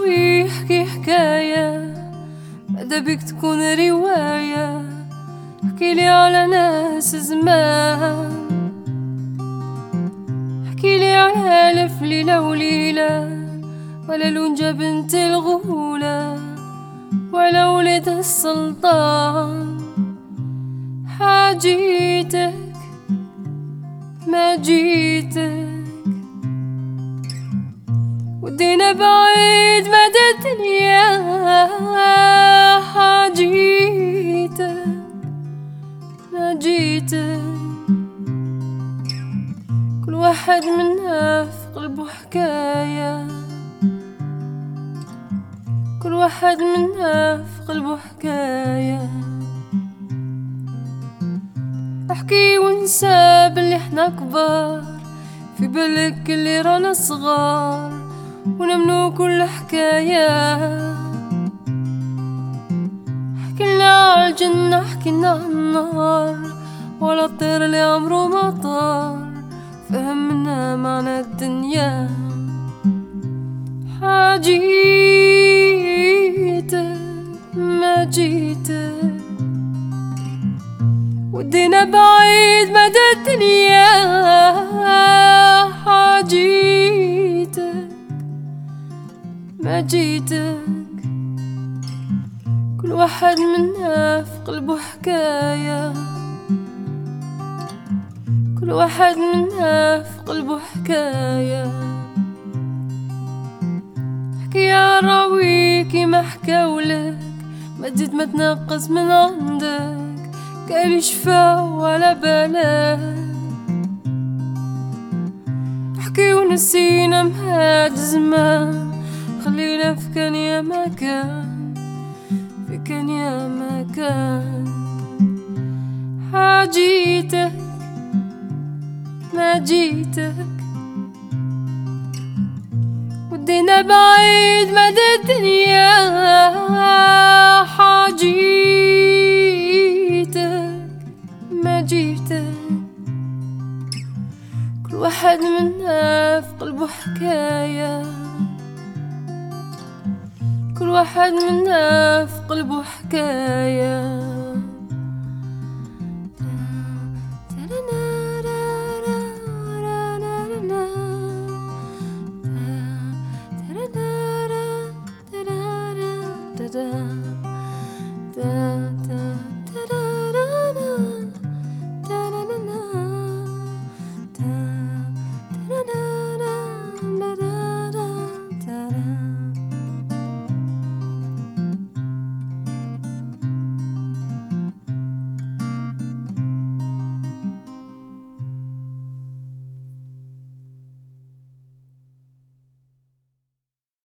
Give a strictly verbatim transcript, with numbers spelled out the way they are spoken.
راوي يحكي حكاية بعدا بيك تكون رواية. احكيلي على ناس زمان، احكيلي على ألف ليلة وليلة، ولا لونجا بنت الغولة، ولا ولد السلطان. حاجيتك ما جيتك، ودينا بعيد مدى الدنيا. حاجيتك ما جيتك، كل واحد منا في قلبه حكاية، كل واحد منا في قلبه حكاية. احكي ونسى باللي احنا كبار، في بالك اللي رانا صغار، ونمنو كل حكاية. حكينا عالجنة حكينا عالنار، ولا الطير اللي عمرو ما طار، فهمنا معنى الدنيا. حاجيتك ما جيتك، ودينا بعيد مدى الدنيا. حاجيتك ما جيتك، كل واحد منا في قلبه حكاية، كل واحد منا في قلبه حكاية. احكي يا راوي كيما حكاولك، ما تزيد ما تنقص من عندك، قالي شفا ولا بالك. احكي ونسينا مهاد زمان، خلينا في كان يا ما كان، في كان يا ما كان. حاجيتك ما جيتك، ودينا بعيد مدى الدنيا. حاجيتك ما جيتك، كل واحد منا في قلبه حكاية، كل واحد منا في قلبه حكاية.